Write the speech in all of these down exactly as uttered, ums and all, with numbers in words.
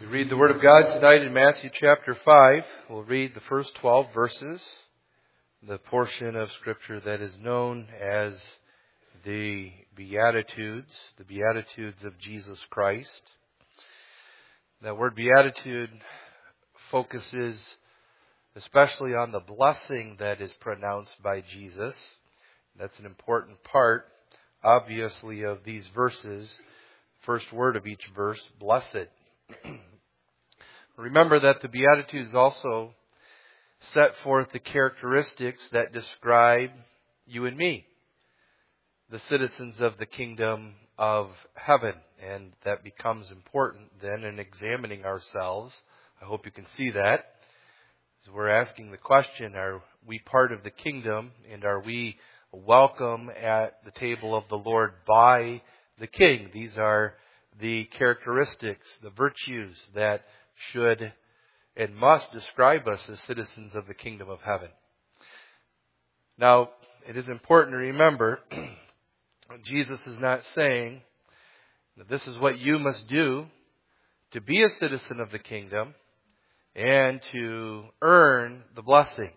We read the Word of God tonight in Matthew chapter five. We'll read the first twelve verses, the portion of Scripture that is known as the Beatitudes, the Beatitudes of Jesus Christ. That word Beatitude focuses especially on the blessing that is pronounced by Jesus. That's an important part, obviously, of these verses. First word of each verse, blessed. Remember that the Beatitudes also set forth the characteristics that describe you and me, the citizens of the kingdom of heaven. And that becomes important then in examining ourselves. I hope you can see that. As we're asking the question, are we part of the kingdom, and are we welcome at the table of the Lord by the King? These are the characteristics, the virtues that should and must describe us as citizens of the kingdom of heaven. Now, it is important to remember, Jesus is not saying that this is what you must do to be a citizen of the kingdom and to earn the blessing.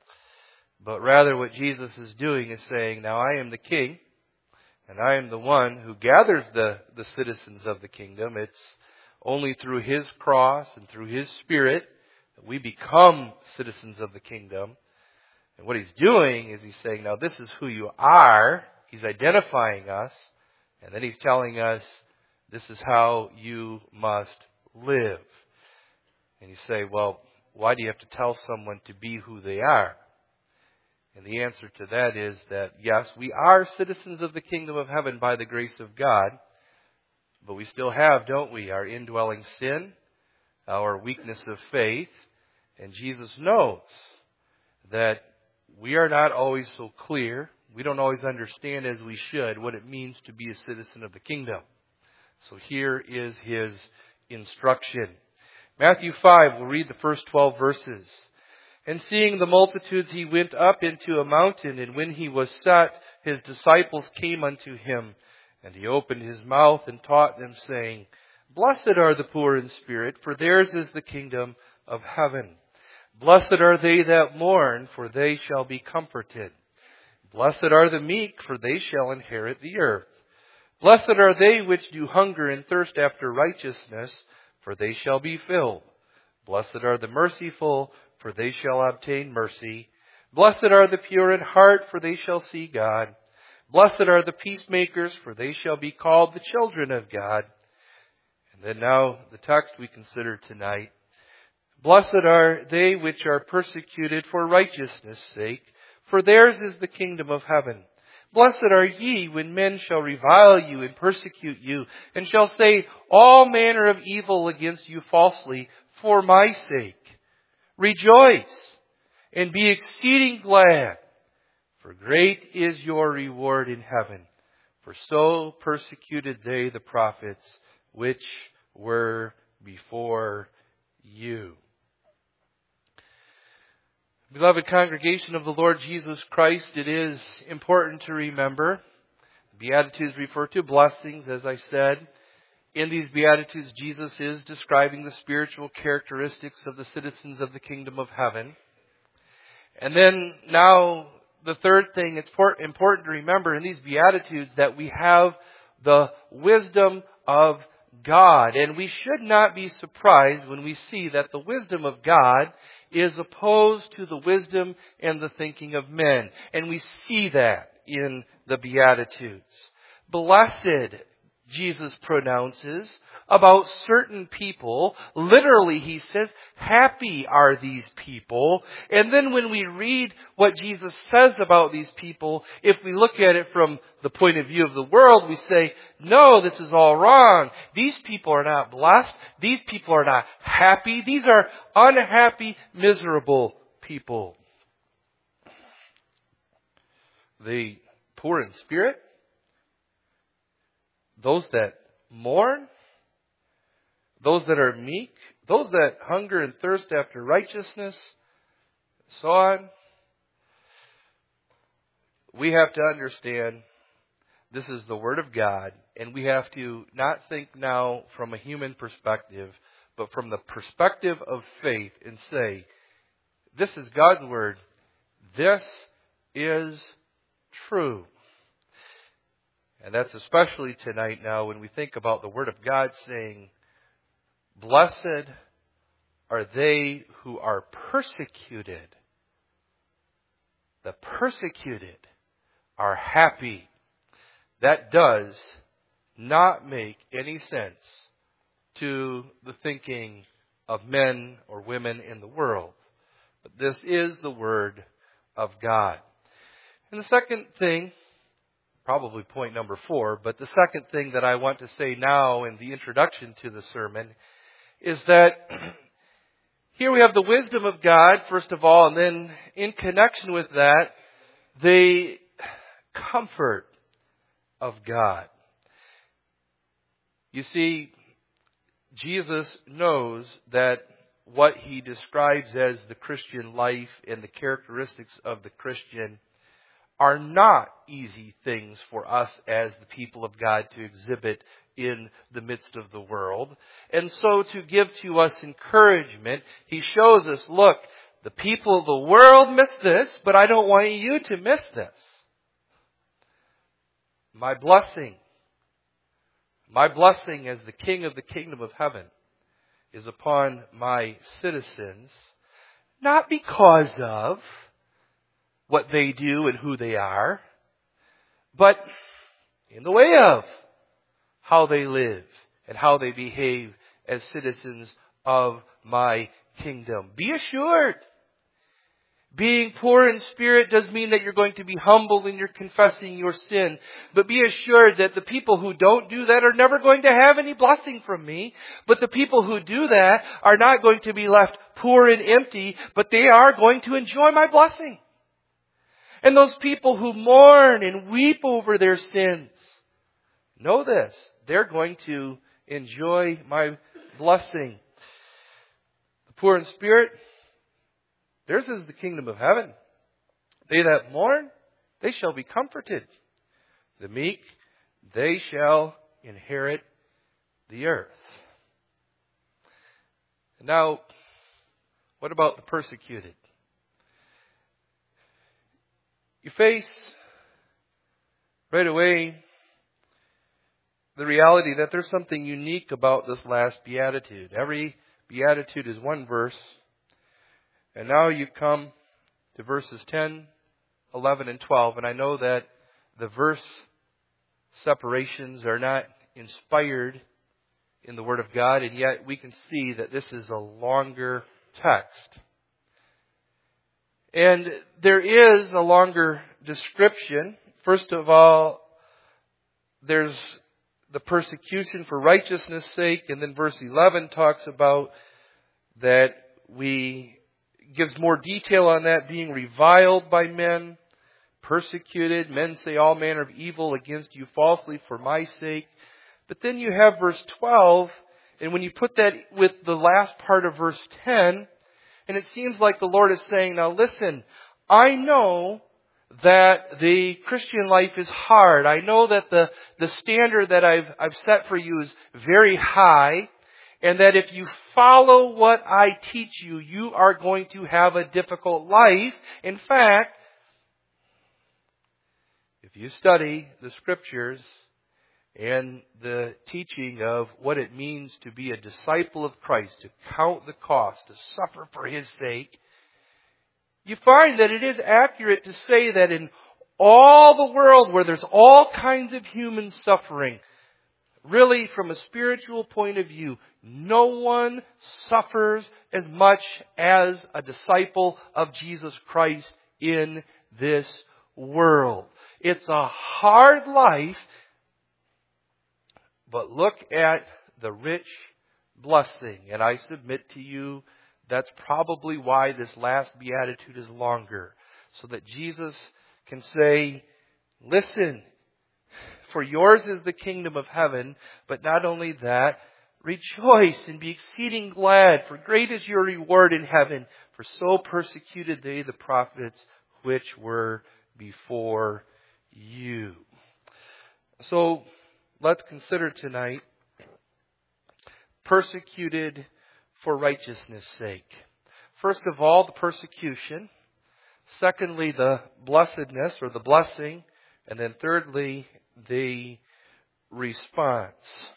But rather what Jesus is doing is saying, now I am the king, and I am the one who gathers the, the citizens of the kingdom. It's only through His cross and through His Spirit that we become citizens of the kingdom. And what He's doing is He's saying, now this is who you are. He's identifying us. And then He's telling us, this is how you must live. And you say, well, why do you have to tell someone to be who they are? And the answer to that is that, yes, we are citizens of the kingdom of heaven by the grace of God. But we still have, don't we, our indwelling sin, our weakness of faith. And Jesus knows that we are not always so clear. We don't always understand as we should what it means to be a citizen of the kingdom. So here is His instruction. Matthew five, we'll read the first twelve verses. And seeing the multitudes, He went up into a mountain, and when He was set, His disciples came unto Him. And He opened His mouth and taught them, saying, Blessed are the poor in spirit, for theirs is the kingdom of heaven. Blessed are they that mourn, for they shall be comforted. Blessed are the meek, for they shall inherit the earth. Blessed are they which do hunger and thirst after righteousness, for they shall be filled. Blessed are the merciful, for they shall obtain mercy. Blessed are the pure in heart, for they shall see God. Blessed are the peacemakers, for they shall be called the children of God. And then now the text we consider tonight. Blessed are they which are persecuted for righteousness' sake, for theirs is the kingdom of heaven. Blessed are ye when men shall revile you and persecute you, and shall say all manner of evil against you falsely for my sake. Rejoice and be exceeding glad, for great is your reward in heaven. For so persecuted they the prophets which were before you. Beloved congregation of the Lord Jesus Christ, it is important to remember, the Beatitudes refer to blessings, as I said. In these Beatitudes, Jesus is describing the spiritual characteristics of the citizens of the kingdom of heaven. And then now, the third thing, it's important to remember in these Beatitudes that we have the wisdom of God. And we should not be surprised when we see that the wisdom of God is opposed to the wisdom and the thinking of men. And we see that in the Beatitudes. Blessed, Jesus pronounces about certain people. Literally, He says, happy are these people. And then when we read what Jesus says about these people, if we look at it from the point of view of the world, we say, no, this is all wrong. These people are not blessed. These people are not happy. These are unhappy, miserable people. The poor in spirit, those that mourn, those that are meek, those that hunger and thirst after righteousness, so on. We have to understand this is the Word of God, and we have to not think now from a human perspective, but from the perspective of faith and say, this is God's Word. This is true. And that's especially tonight now when we think about the Word of God saying, blessed are they who are persecuted. The persecuted are happy. That does not make any sense to the thinking of men or women in the world. But this is the Word of God. And the second thing, probably point number four, but the second thing that I want to say now in the introduction to the sermon is that here we have the wisdom of God, first of all, and then in connection with that, the comfort of God. You see, Jesus knows that what he describes as the Christian life and the characteristics of the Christian are not easy things for us as the people of God to exhibit in the midst of the world. And so to give to us encouragement, he shows us, look, the people of the world miss this, but I don't want you to miss this. My blessing, my blessing as the King of the kingdom of heaven is upon my citizens, not because of what they do and who they are, but in the way of how they live and how they behave as citizens of my kingdom. Be assured, being poor in spirit does mean that you're going to be humble when you're confessing your sin. But be assured that the people who don't do that are never going to have any blessing from me. But the people who do that are not going to be left poor and empty, but they are going to enjoy my blessing. And those people who mourn and weep over their sins, know this, they're going to enjoy my blessing. The poor in spirit, theirs is the kingdom of heaven. They that mourn, they shall be comforted. The meek, they shall inherit the earth. Now, what about the persecuted? You face right away the reality that there's something unique about this last beatitude. Every beatitude is one verse. And now you come to verses ten, eleven, and twelve. And I know that the verse separations are not inspired in the Word of God. And yet we can see that this is a longer text. And there is a longer description. First of all, there's the persecution for righteousness' sake. And then verse eleven talks about that we gives more detail on that, being reviled by men, persecuted. Men say all manner of evil against you falsely for my sake. But then you have verse twelve, and when you put that with the last part of verse ten, and it seems like the Lord is saying, now listen, I know that the Christian life is hard. I know that the, the standard that I've, I've set for you is very high. And that if you follow what I teach you, you are going to have a difficult life. In fact, if you study the Scriptures and the teaching of what it means to be a disciple of Christ, to count the cost, to suffer for His sake, you find that it is accurate to say that in all the world where there's all kinds of human suffering, really, from a spiritual point of view, no one suffers as much as a disciple of Jesus Christ in this world. It's a hard life, but look at the rich blessing. And I submit to you, that's probably why this last beatitude is longer. So that Jesus can say, listen, for yours is the kingdom of heaven, but not only that, rejoice and be exceeding glad, for great is your reward in heaven. For so persecuted they the prophets which were before you. So let's consider tonight persecuted for righteousness' sake. First of all, the persecution. Secondly, the blessedness or the blessing. And then thirdly, the response.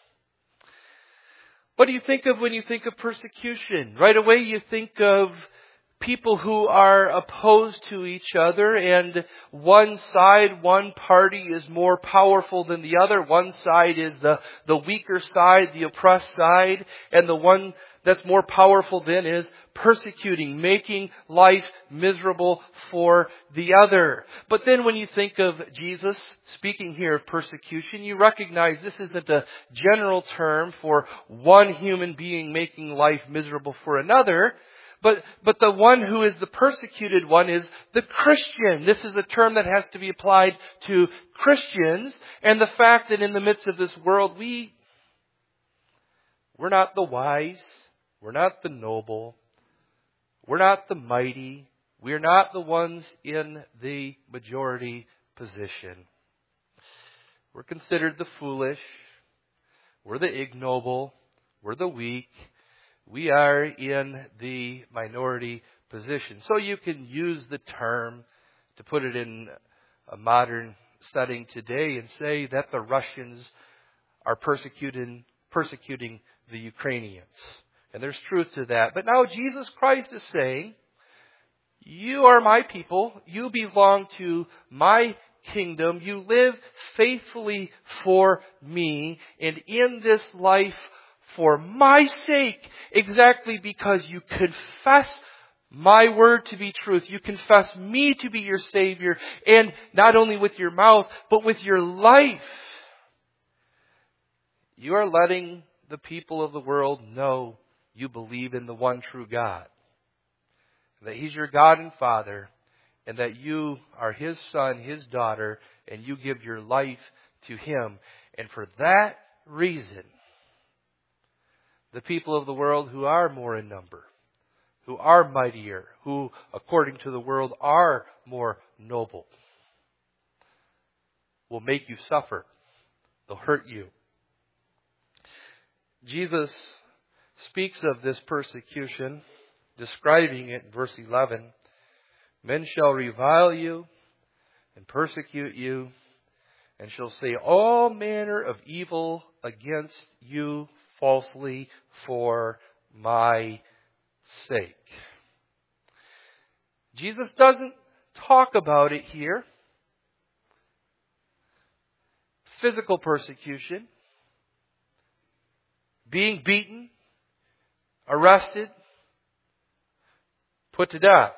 What do you think of when you think of persecution? Right away you think of people who are opposed to each other, and one side, one party is more powerful than the other. One side is the, the weaker side, the oppressed side, and the one that's more powerful then is persecuting, making life miserable for the other. But then when you think of Jesus, speaking here of persecution, you recognize this isn't a general term for one human being making life miserable for another. But, but the one who is the persecuted one is the Christian. This is a term that has to be applied to Christians. And the fact that in the midst of this world, we, we're not the wise. We're not the noble. We're not the mighty. We're not the ones in the majority position. We're considered the foolish. We're the ignoble. We're the weak. We are in the minority position. So you can use the term to put it in a modern setting today and say that the Russians are persecuting, persecuting the Ukrainians. And there's truth to that. But now Jesus Christ is saying, you are my people. You belong to my kingdom. You live faithfully for me. And in this life, for my sake, exactly because you confess my word to be truth. You confess me to be your Savior. And not only with your mouth, but with your life. You are letting the people of the world know you believe in the one true God. That He's your God and Father. And that you are His son, His daughter. And you give your life to Him. And for that reason, the people of the world who are more in number, who are mightier, who, according to the world, are more noble, will make you suffer. They'll hurt you. Jesus speaks of this persecution, describing it in verse eleven. Men shall revile you and persecute you, and shall say all manner of evil against you falsely for my sake. Jesus doesn't talk about it here. Physical persecution, being beaten, arrested, put to death.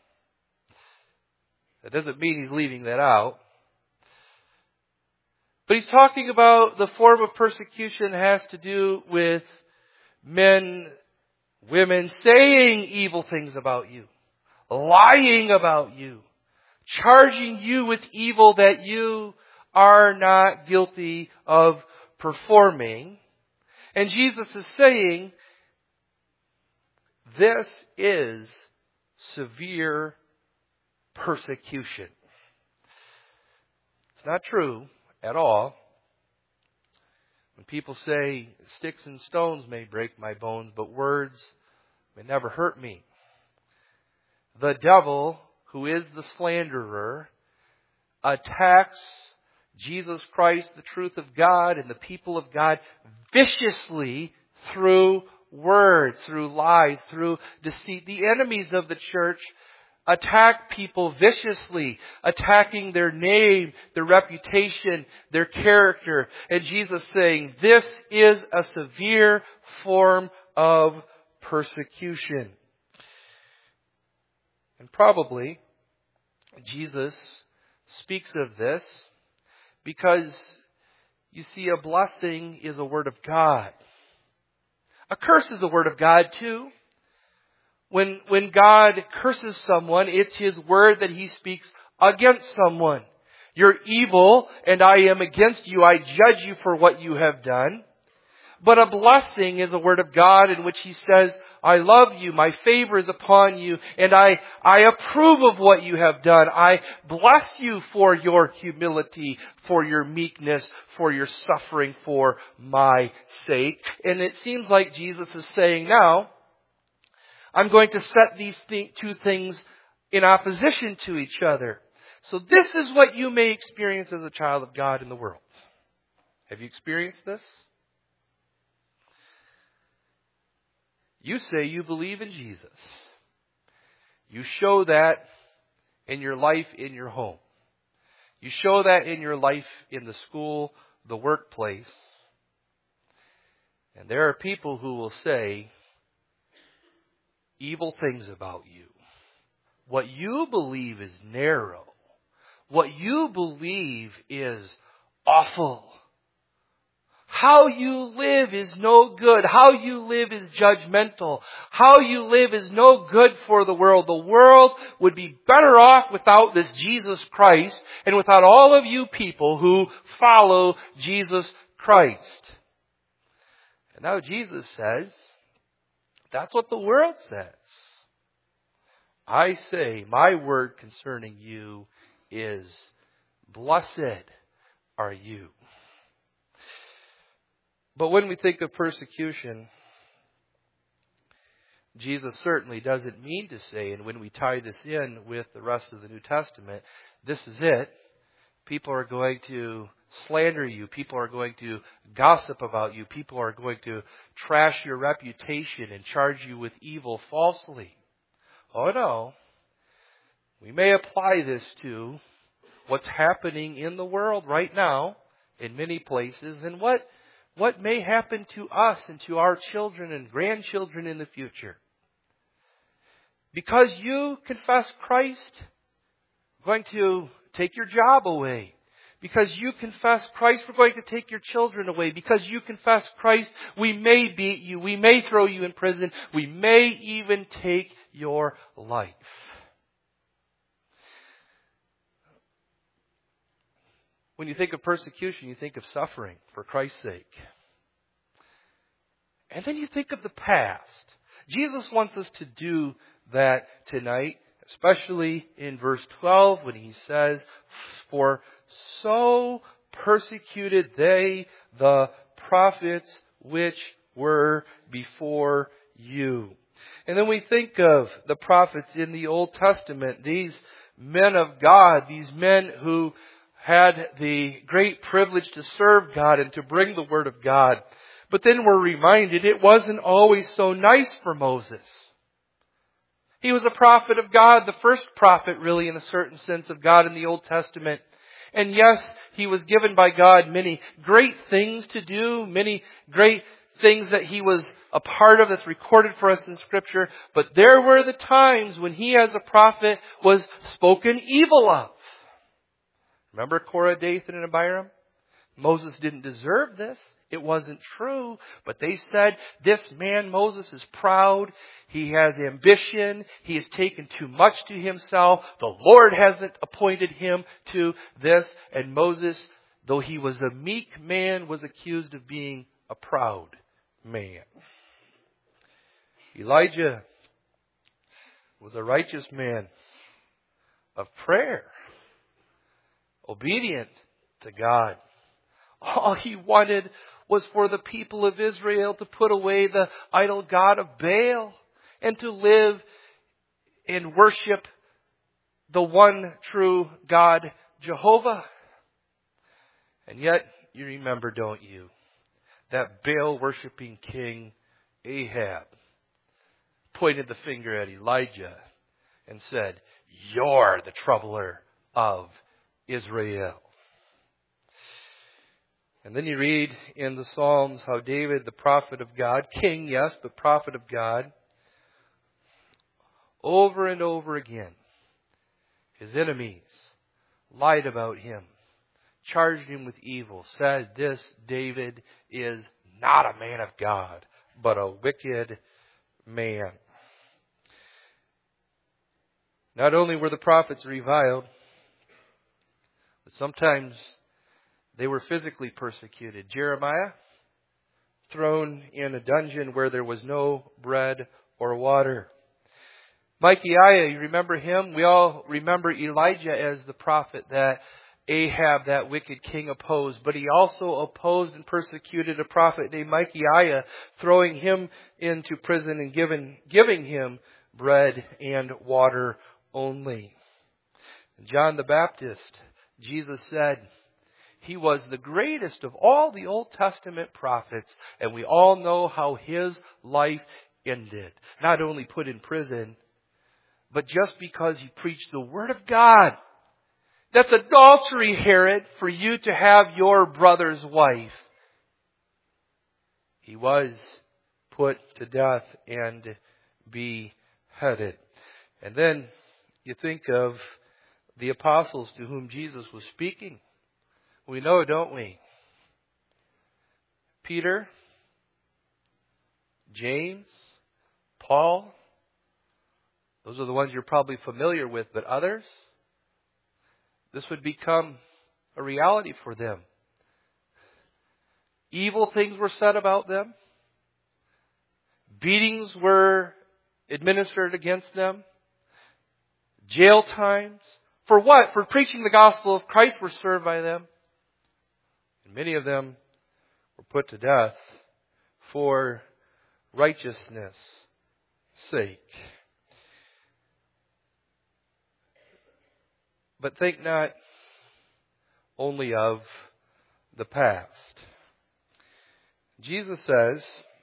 That doesn't mean he's leaving that out. But he's talking about the form of persecution has to do with men, women saying evil things about you, lying about you, charging you with evil that you are not guilty of performing. And Jesus is saying, this is severe persecution. It's not true at all. When people say, sticks and stones may break my bones, but words may never hurt me. The devil, who is the slanderer, attacks Jesus Christ, the truth of God, and the people of God viciously through words, through lies, through deceit. The enemies of the church attack people viciously, attacking their name, their reputation, their character. And Jesus saying, this is a severe form of persecution. And probably Jesus speaks of this because, you see, a blessing is a word of God. A curse is a word of God too. When, when God curses someone, it's His word that He speaks against someone. You're evil and I am against you. I judge you for what you have done. But a blessing is a word of God in which He says, I love you, my favor is upon you, and I, I approve of what you have done. I bless you for your humility, for your meekness, for your suffering for my sake. And it seems like Jesus is saying now, I'm going to set these th- two things in opposition to each other. So this is what you may experience as a child of God in the world. Have you experienced this? You say you believe in Jesus. You show that in your life in your home. You show that in your life in the school, the workplace. And there are people who will say evil things about you. What you believe is narrow. What you believe is awful. How you live is no good. How you live is judgmental. How you live is no good for the world. The world would be better off without this Jesus Christ and without all of you people who follow Jesus Christ. And now Jesus says, that's what the world says. I say, my word concerning you is, blessed are you. But when we think of persecution, Jesus certainly doesn't mean to say, and when we tie this in with the rest of the New Testament, this is it. People are going to slander you. People are going to gossip about you. People are going to trash your reputation and charge you with evil falsely. Oh no. We may apply this to what's happening in the world right now in many places and what What may happen to us and to our children and grandchildren in the future. Because you confess Christ, we're going to take your job away. Because you confess Christ, we're going to take your children away. Because you confess Christ, we may beat you. We may throw you in prison. We may even take your life. When you think of persecution, you think of suffering for Christ's sake. And then you think of the past. Jesus wants us to do that tonight, especially in verse twelve when he says, for so persecuted they the prophets which were before you. And then we think of the prophets in the Old Testament, these men of God, these men who had the great privilege to serve God and to bring the Word of God. But then we're reminded it wasn't always so nice for Moses. He was a prophet of God, the first prophet really in a certain sense of God in the Old Testament. And yes, he was given by God many great things to do, many great things that he was a part of that's recorded for us in Scripture. But there were the times when he as a prophet was spoken evil of. Remember Korah, Dathan, and Abiram? Moses didn't deserve this. It wasn't true. But they said, this man Moses is proud. He has ambition. He has taken too much to himself. The Lord hasn't appointed him to this. And Moses, though he was a meek man, was accused of being a proud man. Elijah was a righteous man of prayer. Obedient to God. All he wanted was for the people of Israel to put away the idol god of Baal and to live and worship the one true God, Jehovah. And yet, you remember, don't you, that Baal-worshipping king Ahab pointed the finger at Elijah and said, you're the troubler of Israel. And then you read in the Psalms how David, the prophet of God, king, yes, but prophet of God, over and over again, his enemies lied about him, charged him with evil, said this David is not a man of God, but a wicked man. Not only were the prophets reviled, but sometimes they were physically persecuted. Jeremiah, thrown in a dungeon where there was no bread or water. Micaiah, you remember him? We all remember Elijah as the prophet that Ahab, that wicked king, opposed. But he also opposed and persecuted a prophet named Micaiah, throwing him into prison and giving, giving him bread and water only. John the Baptist, Jesus said, he was the greatest of all the Old Testament prophets, and we all know how his life ended. Not only put in prison, but just because he preached the Word of God. That's adultery, Herod, for you to have your brother's wife. He was put to death and beheaded. And then you think of the apostles to whom Jesus was speaking. We know, don't we? Peter, James, Paul. Those are the ones you're probably familiar with, but others, this would become a reality for them. Evil things were said about them. Beatings were administered against them. Jail times. For what? For preaching the gospel of Christ were served by them. And many of them were put to death for righteousness' sake. But think not only of the past. Jesus says,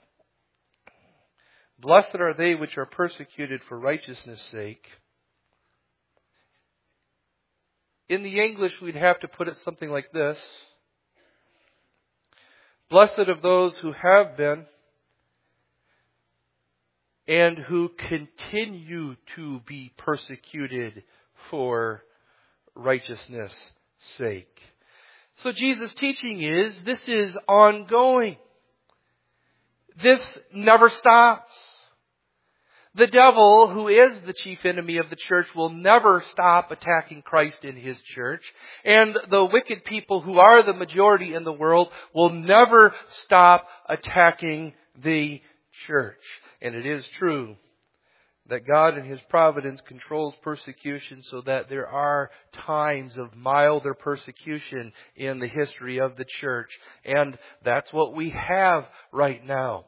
"Blessed are they which are persecuted for righteousness' sake." In the English, we'd have to put it something like this. Blessed of those who have been and who continue to be persecuted for righteousness' sake. So Jesus' teaching is, this is ongoing. This never stops. The devil, who is the chief enemy of the church, will never stop attacking Christ in his church. And the wicked people who are the majority in the world will never stop attacking the church. And it is true that God in His providence controls persecution so that there are times of milder persecution in the history of the church. And that's what we have right now.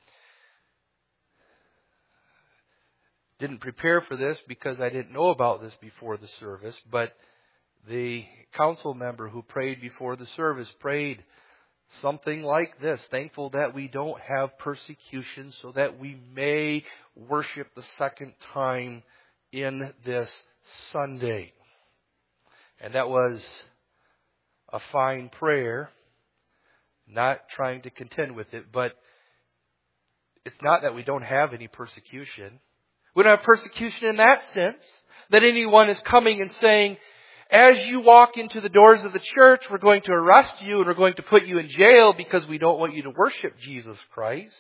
Didn't prepare for this because I didn't know about this before the service, but the council member who prayed before the service prayed something like this: thankful that we don't have persecution so that we may worship the second time in this Sunday. And that was a fine prayer, not trying to contend with it, but it's not that we don't have any persecution. We don't have persecution in that sense, that anyone is coming and saying, as you walk into the doors of the church, we're going to arrest you and we're going to put you in jail because we don't want you to worship Jesus Christ.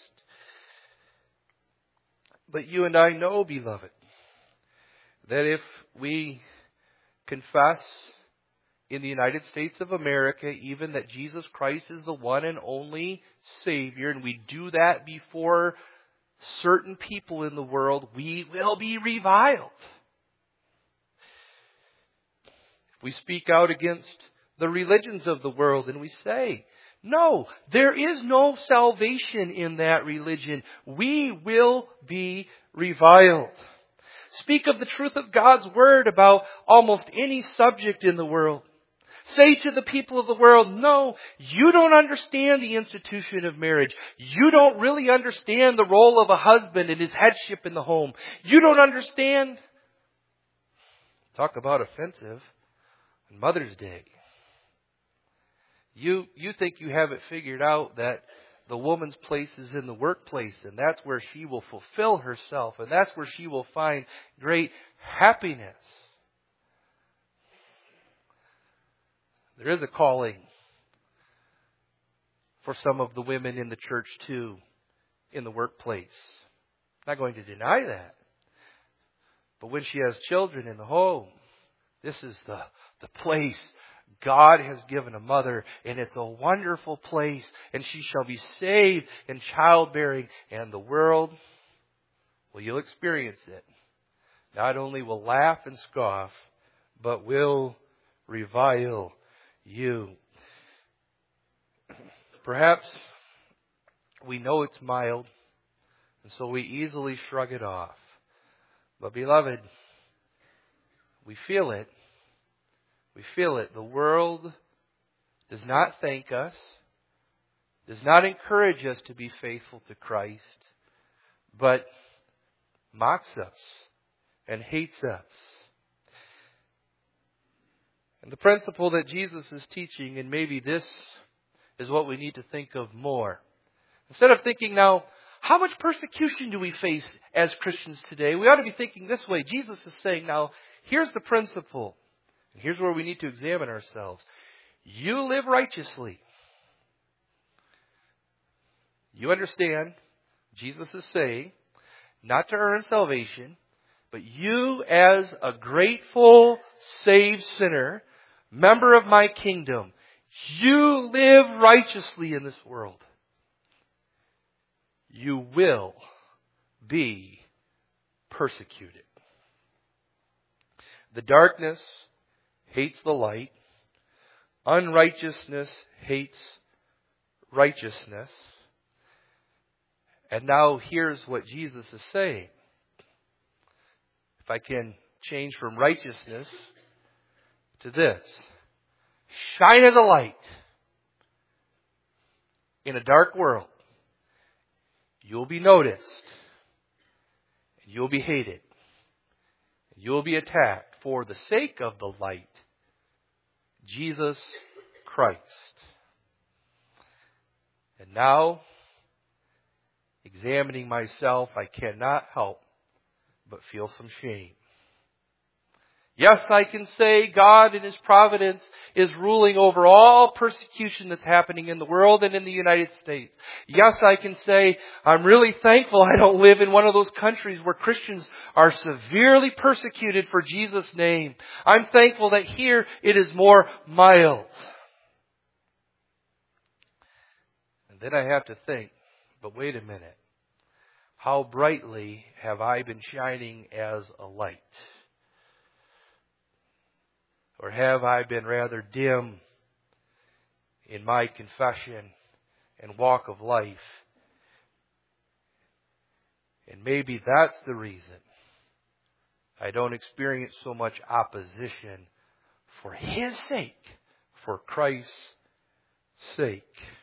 But you and I know, beloved, that if we confess in the United States of America even that Jesus Christ is the one and only Savior, and we do that before certain people in the world, we will be reviled. We speak out against the religions of the world and we say, no, there is no salvation in that religion. We will be reviled. Speak of the truth of God's Word about almost any subject in the world. Say to the people of the world, no, you don't understand the institution of marriage. You don't really understand the role of a husband and his headship in the home. You don't understand. Talk about offensive. On Mother's Day. You, you think you have it figured out that the woman's place is in the workplace and that's where she will fulfill herself and that's where she will find great happiness. There is a calling for some of the women in the church too, in the workplace. I'm not going to deny that. But when she has children in the home, this is the, the place God has given a mother, and it's a wonderful place, and she shall be saved in childbearing, and the world, well, you'll experience it. Not only will laugh and scoff, but will revile you. Perhaps we know it's mild, and so we easily shrug it off. But beloved, we feel it. We feel it. The world does not thank us, does not encourage us to be faithful to Christ, but mocks us and hates us. And the principle that Jesus is teaching, and maybe this is what we need to think of more. Instead of thinking now, how much persecution do we face as Christians today? We ought to be thinking this way. Jesus is saying now, here's the principle. And here's where we need to examine ourselves. You live righteously. You understand, Jesus is saying, not to earn salvation, but you as a grateful, saved sinner, member of my kingdom, you live righteously in this world. You will be persecuted. The darkness hates the light. Unrighteousness hates righteousness. And now here's what Jesus is saying. If I can change from righteousness to this. Shine as a light in a dark world. You'll be noticed. And you'll be hated. And you'll be attacked for the sake of the light, Jesus Christ. And now, examining myself, I cannot help but feel some shame. Yes, I can say God in His providence is ruling over all persecution that's happening in the world and in the United States. Yes, I can say I'm really thankful I don't live in one of those countries where Christians are severely persecuted for Jesus' name. I'm thankful that here it is more mild. And then I have to think, but wait a minute. How brightly have I been shining as a light? Or have I been rather dim in my confession and walk of life? And maybe that's the reason I don't experience so much opposition for His sake, for Christ's sake.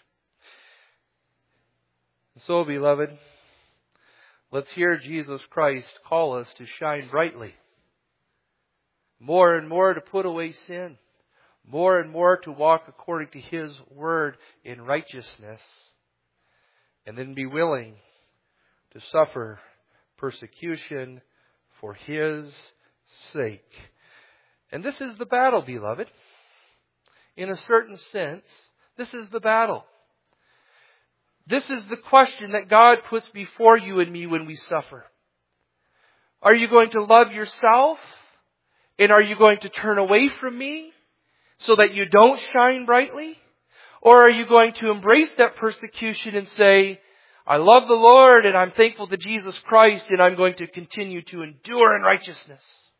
And so, beloved, let's hear Jesus Christ call us to shine brightly. More and more to put away sin. More and more to walk according to His word in righteousness. And then be willing to suffer persecution for His sake. And this is the battle, beloved. In a certain sense, this is the battle. This is the question that God puts before you and me when we suffer. Are you going to love yourself? And are you going to turn away from me so that you don't shine brightly? Or are you going to embrace that persecution and say, I love the Lord and I'm thankful to Jesus Christ and I'm going to continue to endure in righteousness?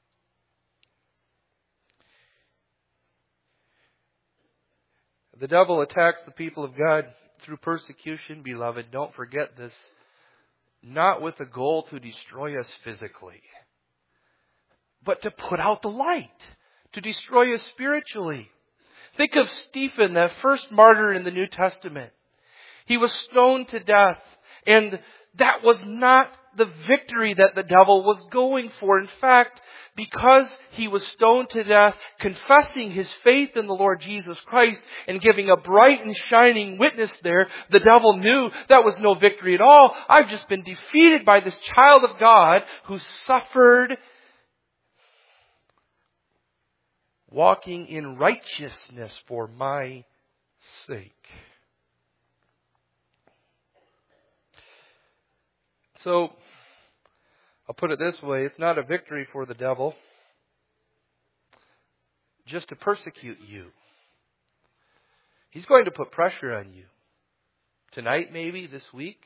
The devil attacks the people of God through persecution, beloved. Don't forget this. Not with the goal to destroy us physically, but to put out the light, to destroy us spiritually. Think of Stephen, that first martyr in the New Testament. He was stoned to death, and that was not the victory that the devil was going for. In fact, because he was stoned to death, confessing his faith in the Lord Jesus Christ and giving a bright and shining witness there, the devil knew that was no victory at all. I've just been defeated by this child of God who suffered walking in righteousness for my sake. So, I'll put it this way. It's not a victory for the devil just to persecute you. He's going to put pressure on you. Tonight, maybe, this week.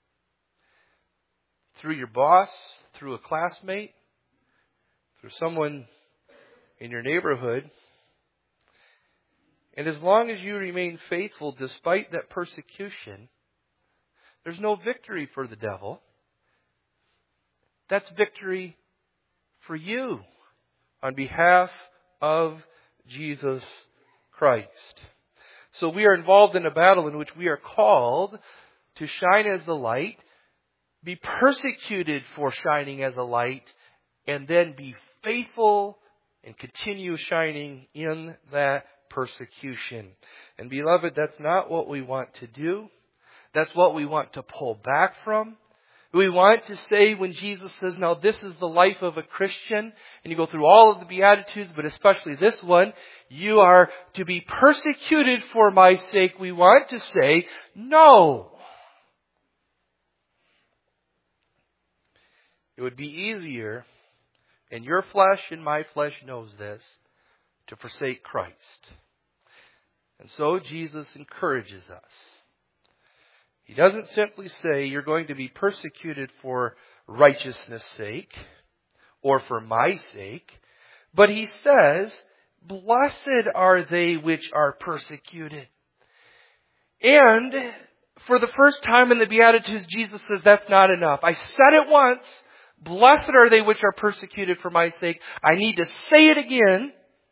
Through your boss, through a classmate, through someone in your neighborhood. And as long as you remain faithful despite that persecution, there's no victory for the devil. That's victory for you on behalf of Jesus Christ. So we are involved in a battle in which we are called to shine as the light, be persecuted for shining as a light, and then be faithful and continue shining in that persecution. And beloved, that's not what we want to do. That's what we want to pull back from. We want to say when Jesus says, now this is the life of a Christian, and you go through all of the Beatitudes, but especially this one, you are to be persecuted for my sake. We want to say, no. It would be easier, and your flesh and my flesh knows this, to forsake Christ. And so Jesus encourages us. He doesn't simply say you're going to be persecuted for righteousness' sake or for my sake, but he says, blessed are they which are persecuted. And for the first time in the Beatitudes, Jesus says that's not enough. I said it once, blessed are they which are persecuted for my sake. I need to say it again.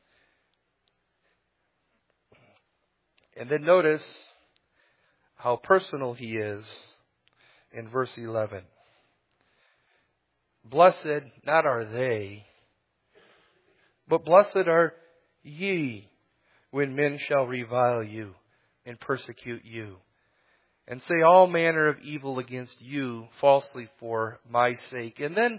And then notice how personal he is in verse eleven. Blessed, not are they, but blessed are ye when men shall revile you and persecute you, and say all manner of evil against you falsely for my sake. And then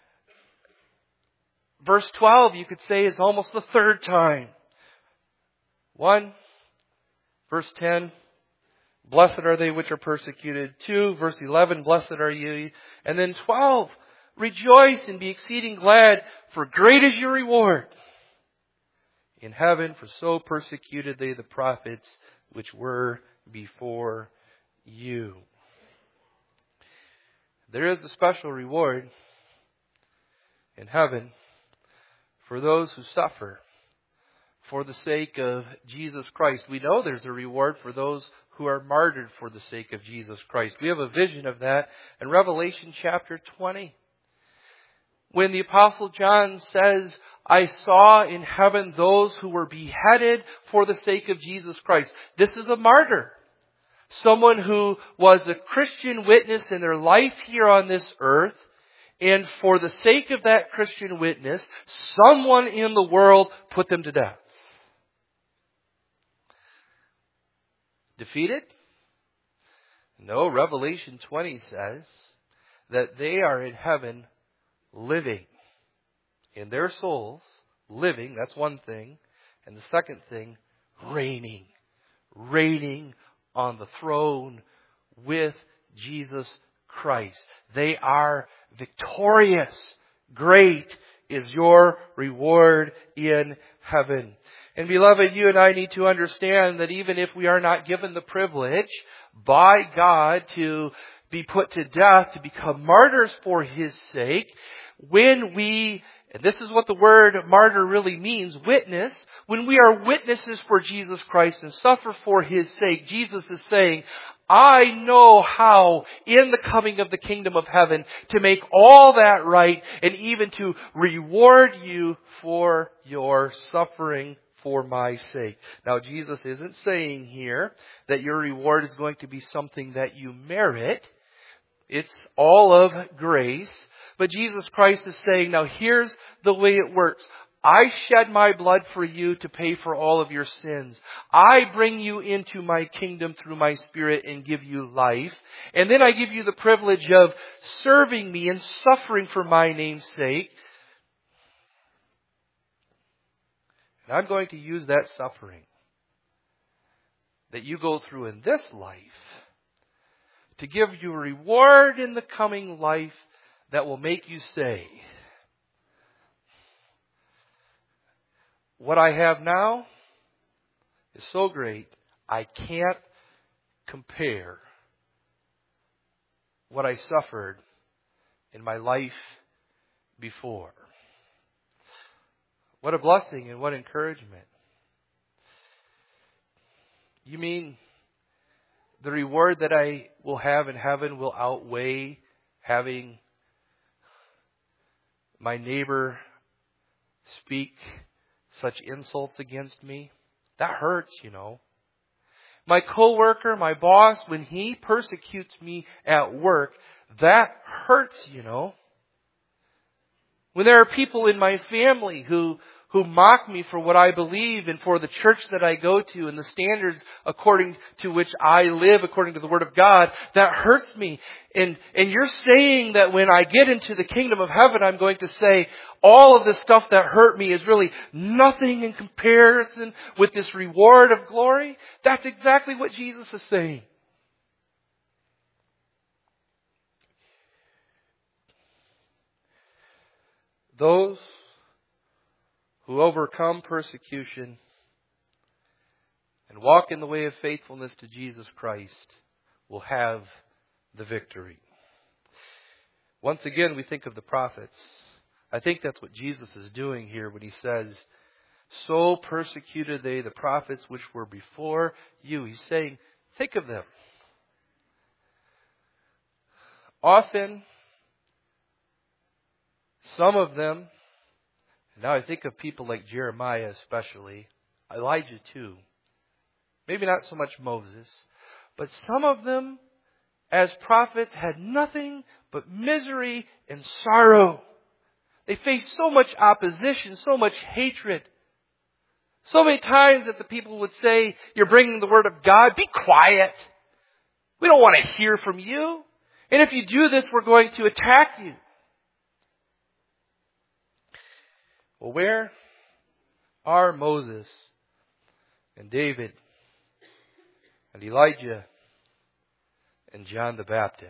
verse twelve, you could say, is almost the third time. One, verse ten, blessed are they which are persecuted. Two, verse eleven, blessed are you. And then twelve, rejoice and be exceeding glad, for great is your reward in heaven, for so persecuted they the prophets which were before you. There is a special reward in heaven for those who suffer for the sake of Jesus Christ. We know there's a reward for those who are martyred for the sake of Jesus Christ. We have a vision of that in Revelation chapter twenty. When the Apostle John says, I saw in heaven those who were beheaded for the sake of Jesus Christ. This is a martyr. Someone who was a Christian witness in their life here on this earth. And for the sake of that Christian witness, someone in the world put them to death. Defeated? No, Revelation twenty says that they are in heaven living. In their souls, living, that's one thing. And the second thing, reigning. Reigning on the throne with Jesus Christ. They are victorious. Great is your reward in heaven. And beloved, you and I need to understand that even if we are not given the privilege by God to be put to death, to become martyrs for His sake, when we, and this is what the word martyr really means, witness, when we are witnesses for Jesus Christ and suffer for His sake, Jesus is saying, I know how in the coming of the kingdom of heaven to make all that right and even to reward you for your suffering for my sake. Now, Jesus isn't saying here that your reward is going to be something that you merit. It's all of grace. But Jesus Christ is saying, now here's the way it works. I shed my blood for you to pay for all of your sins. I bring you into my kingdom through my Spirit and give you life. And then I give you the privilege of serving me and suffering for my name's sake. And I'm going to use that suffering that you go through in this life to give you a reward in the coming life that will make you say, what I have now is so great, I can't compare what I suffered in my life before. What a blessing and what encouragement. You mean the reward that I will have in heaven will outweigh having my neighbor speak such insults against me? That hurts, you know. My coworker, my boss, when he persecutes me at work, that hurts, you know. When there are people in my family who, who mock me for what I believe and for the church that I go to and the standards according to which I live according to the Word of God, that hurts me. And, and you're saying that when I get into the kingdom of heaven, I'm going to say all of this stuff that hurt me is really nothing in comparison with this reward of glory? That's exactly what Jesus is saying. Those who overcome persecution and walk in the way of faithfulness to Jesus Christ will have the victory. Once again, we think of the prophets. I think that's what Jesus is doing here when he says, so persecuted they the prophets which were before you. He's saying, think of them. Often, some of them, now I think of people like Jeremiah especially, Elijah too. Maybe not so much Moses. But some of them, as prophets, had nothing but misery and sorrow. They faced so much opposition, so much hatred. So many times that the people would say, you're bringing the word of God, be quiet. We don't want to hear from you. And if you do this, we're going to attack you. Well, where are Moses and David and Elijah and John the Baptist?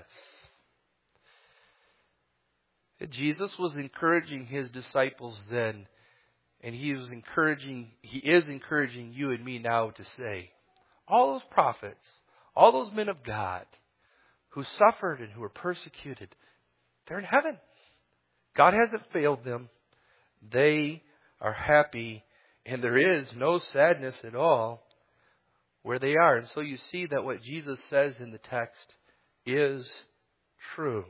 Jesus was encouraging his disciples then, and he was encouraging, he is encouraging you and me now to say, all those prophets, all those men of God who suffered and who were persecuted, they're in heaven. God hasn't failed them. They are happy, and there is no sadness at all where they are. And so you see that what Jesus says in the text is true.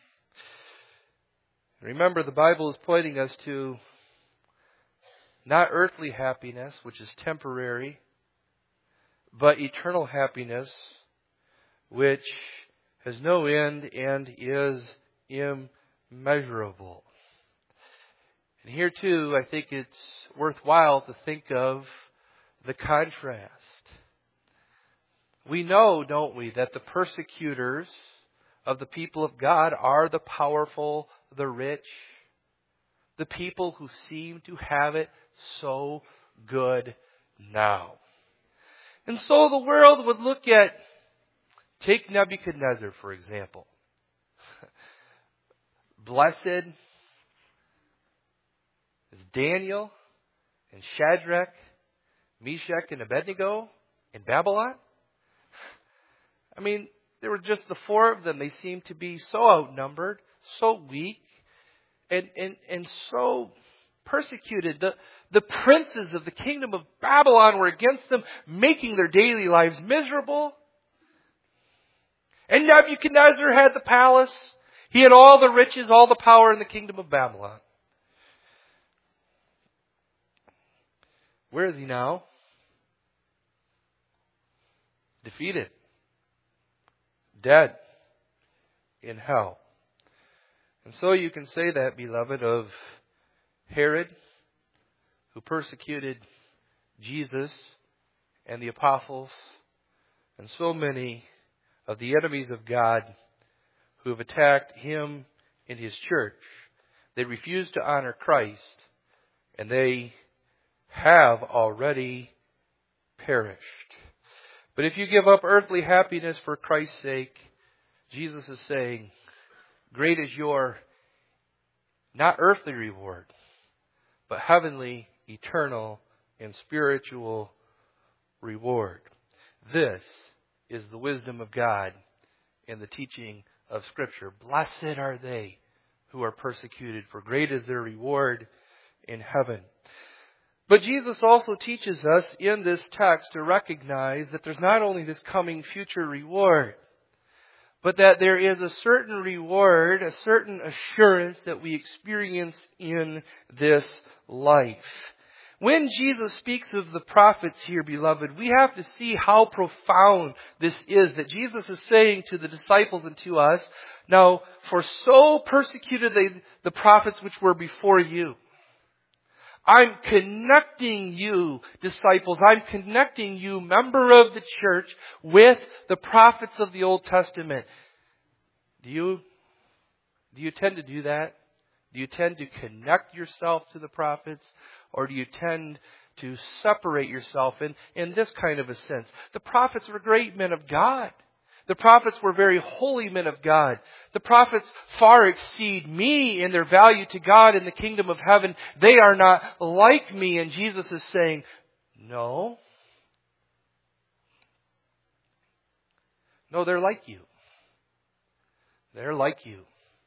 Remember, the Bible is pointing us to not earthly happiness, which is temporary, but eternal happiness, which has no end and is immeasurable. And here too, I think it's worthwhile to think of the contrast. We know, don't we, that the persecutors of the people of God are the powerful, the rich, the people who seem to have it so good now. And so the world would look at, take Nebuchadnezzar, for example. Blessed is Daniel and Shadrach, Meshach, and Abednego in Babylon. I mean, there were just the four of them. They seemed to be so outnumbered, so weak, and, and, and so persecuted. The, the princes of the kingdom of Babylon were against them, making their daily lives miserable. And Nebuchadnezzar had the palace. He had all the riches, all the power in the kingdom of Babylon. Where is he now? Defeated. Dead. In hell. And so you can say that, beloved, of Herod, who persecuted Jesus and the apostles, and so many of the enemies of God who have attacked him and his church. They refuse to honor Christ, and they have already perished. But if you give up earthly happiness for Christ's sake, Jesus is saying, great is your, not earthly reward, but heavenly, eternal, and spiritual reward. This is the wisdom of God in the teaching of Scripture. Blessed are they who are persecuted, for great is their reward in heaven. But Jesus also teaches us in this text to recognize that there's not only this coming future reward, but that there is a certain reward, a certain assurance that we experience in this life. When Jesus speaks of the prophets here, beloved, we have to see how profound this is, that Jesus is saying to the disciples and to us, now, for so persecuted they the prophets which were before you. I'm connecting you, disciples, I'm connecting you, member of the church, with the prophets of the Old Testament. Do you, do you tend to do that? Do you tend to connect yourself to the prophets? Or do you tend to separate yourself in, in this kind of a sense? The prophets were great men of God. The prophets were very holy men of God. The prophets far exceed me in their value to God in the kingdom of heaven. They are not like me. And Jesus is saying, no. No, they're like you. They're like you.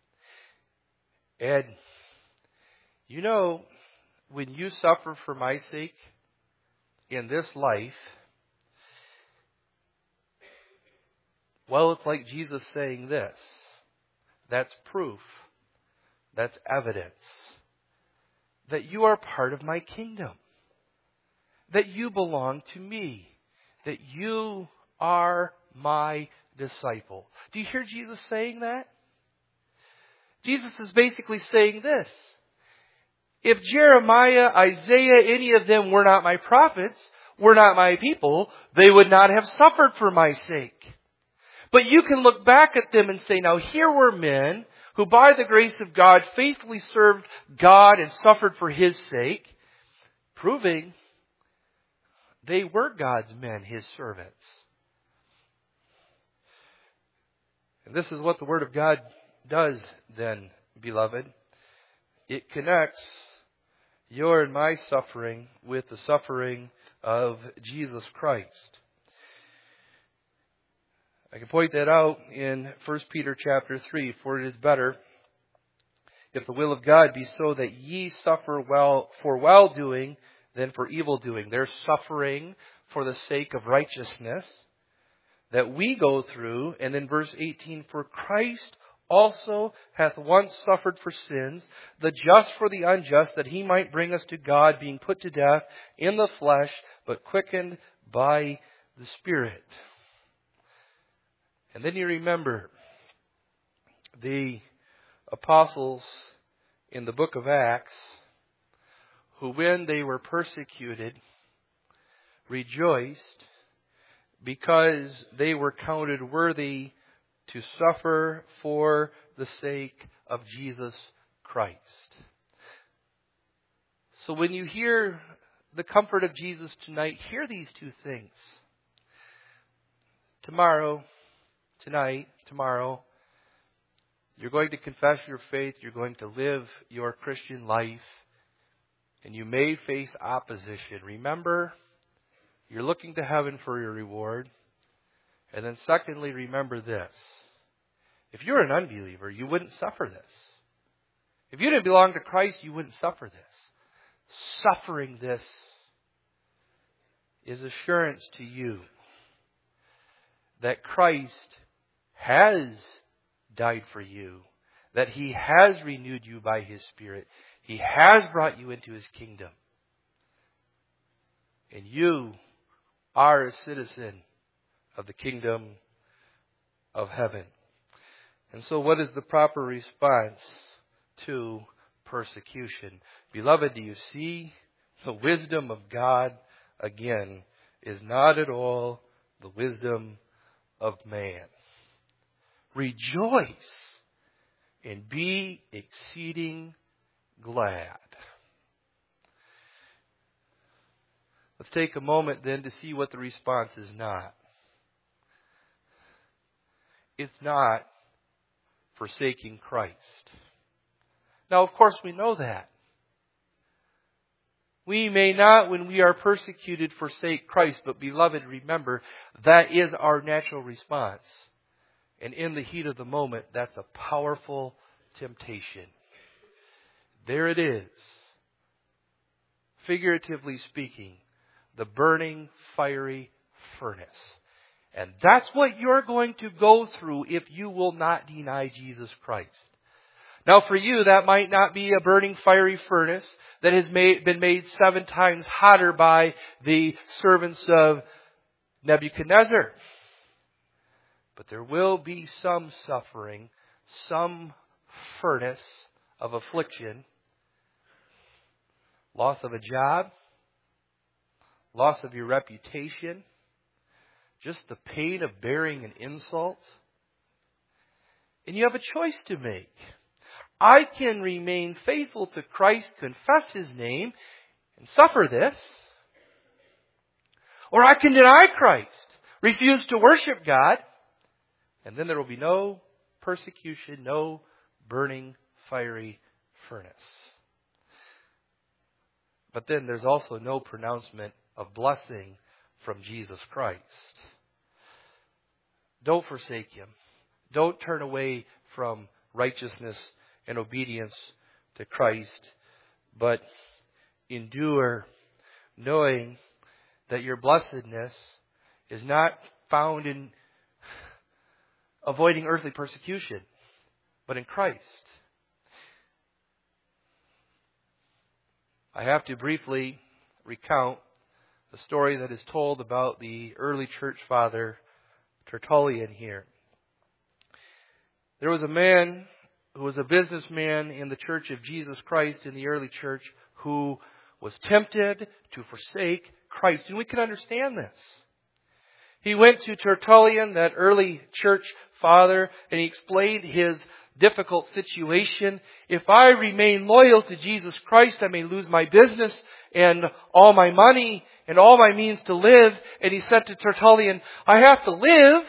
And you know, when you suffer for my sake in this life, well, it's like Jesus saying this. That's proof. That's evidence that you are part of my kingdom. That you belong to me. That you are my disciple. Do you hear Jesus saying that? Jesus is basically saying this. If Jeremiah, Isaiah, any of them were not my prophets, were not my people, they would not have suffered for my sake. But you can look back at them and say, now here were men who by the grace of God faithfully served God and suffered for His sake, proving they were God's men, His servants. And this is what the Word of God does then, beloved. It connects your and my suffering with the suffering of Jesus Christ. I can point that out in First Peter chapter three. For it is better, if the will of God be so, that ye suffer well for well-doing than for evil-doing. There's suffering for the sake of righteousness that we go through. And then verse eighteen, for Christ also hath once suffered for sins, the just for the unjust, that He might bring us to God, being put to death in the flesh, but quickened by the Spirit. And then you remember the apostles in the book of Acts, who when they were persecuted, rejoiced because they were counted worthy to suffer for the sake of Jesus Christ. So when you hear the comfort of Jesus tonight, hear these two things. Tomorrow, tonight, tomorrow, you're going to confess your faith, you're going to live your Christian life, and you may face opposition. Remember, you're looking to heaven for your reward. And then secondly, remember this. If you're an unbeliever, you wouldn't suffer this. If you didn't belong to Christ, you wouldn't suffer this. Suffering this is assurance to you that Christ has died for you, that He has renewed you by His Spirit. He has brought you into His kingdom. And you are a citizen of the kingdom of heaven. And so what is the proper response to persecution? Beloved, do you see the wisdom of God, again, is not at all the wisdom of man. Rejoice and be exceeding glad. Let's take a moment then to see what the response is not. It's not forsaking Christ. Now, of course, we know that. We may not, when we are persecuted, forsake Christ, but beloved, remember, that is our natural response. And in the heat of the moment, that's a powerful temptation. There it is. figuratively speaking, the burning, fiery furnace. And that's what you're going to go through if you will not deny Jesus Christ. Now for you, that might not be a burning, fiery furnace that has made, been made seven times hotter by the servants of Nebuchadnezzar. But there will be some suffering, some furnace of affliction, loss of a job, loss of your reputation, just the pain of bearing an insult. And you have a choice to make. I can remain faithful to Christ, confess His name, and suffer this. Or I can deny Christ, refuse to worship God, and then there will be no persecution, no burning, fiery furnace. But then there's also no pronouncement of blessing from Jesus Christ. Don't forsake Him. Don't turn away from righteousness and obedience to Christ, but endure, knowing that your blessedness is not found in avoiding earthly persecution, but in Christ. I have to briefly recount the story that is told about the early church father Tertullian here. There was a man who was a businessman in the Church of Jesus Christ in the early church who was tempted to forsake Christ. And we can understand this. He went to Tertullian, that early church father, and he explained his difficult situation. If I remain loyal to Jesus Christ, I may lose my business and all my money and all my means to live. And he said to Tertullian, I have to live.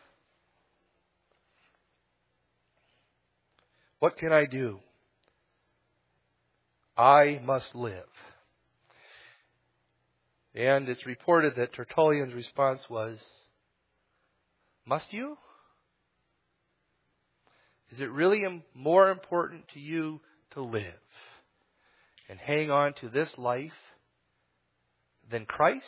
What can I do? I must live. And it's reported that Tertullian's response was, must you? Is it really more important to you to live and hang on to this life than Christ?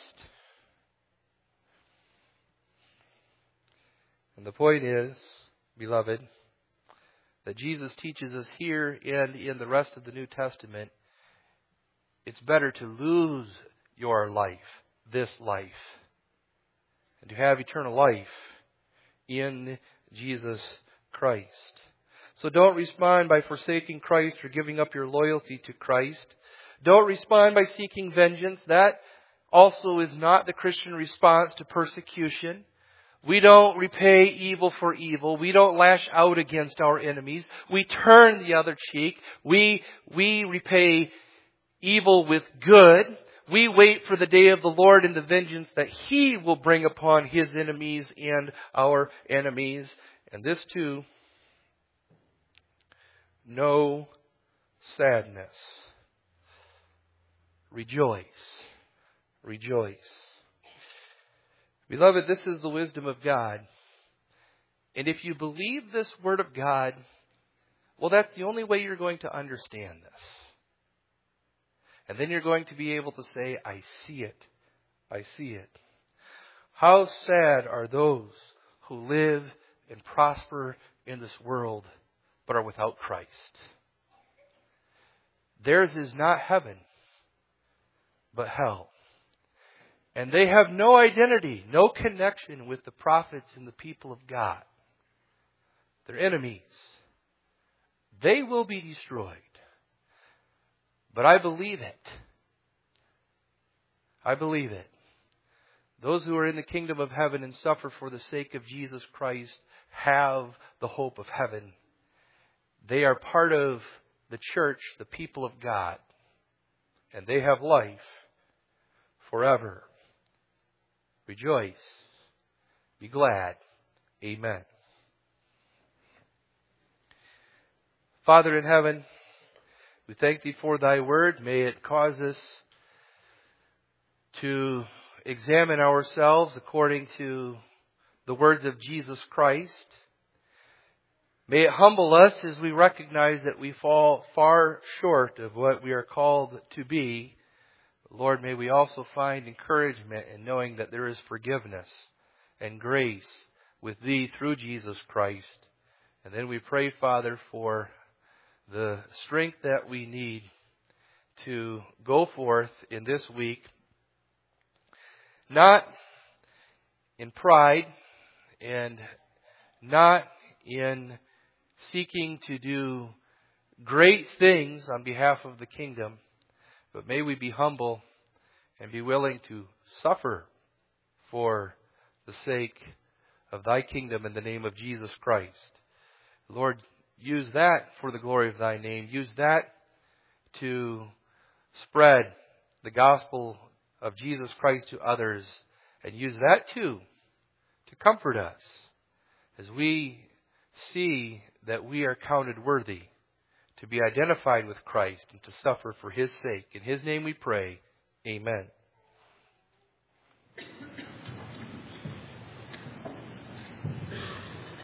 And the point is, beloved, that Jesus teaches us here and in the rest of the New Testament, it's better to lose your life, this life, and to have eternal life in Jesus Christ. So don't respond by forsaking Christ or giving up your loyalty to Christ. Don't respond by seeking vengeance. That also is not the Christian response to persecution. We don't repay evil for evil. We don't lash out against our enemies. We turn the other cheek. We, we repay evil with good. We wait for the day of the Lord and the vengeance that He will bring upon His enemies and our enemies. And this too, no sadness. Rejoice. Rejoice. Beloved, this is the wisdom of God. And if you believe this Word of God, well, that's the only way you're going to understand this. And then you're going to be able to say, I see it. I see it. How sad are those who live and prosper in this world, but are without Christ. Theirs is not heaven, but hell. And they have no identity, no connection with the prophets and the people of God. They're enemies. They will be destroyed. But I believe it. I believe it. Those who are in the kingdom of heaven and suffer for the sake of Jesus Christ have the hope of heaven. They are part of the church, the people of God. And they have life forever. Rejoice. Be glad. Amen. Father in heaven, we thank Thee for Thy word. May it cause us to examine ourselves according to the words of Jesus Christ. May it humble us as we recognize that we fall far short of what we are called to be. Lord, may we also find encouragement in knowing that there is forgiveness and grace with Thee through Jesus Christ. And then we pray, Father, for the strength that we need to go forth in this week, not in pride and not in seeking to do great things on behalf of the kingdom, but may we be humble and be willing to suffer for the sake of Thy kingdom in the name of Jesus Christ. Lord, use that for the glory of Thy name. Use that to spread the gospel of Jesus Christ to others. And use that too to comfort us as we see that we are counted worthy to be identified with Christ and to suffer for His sake. In His name we pray. Amen.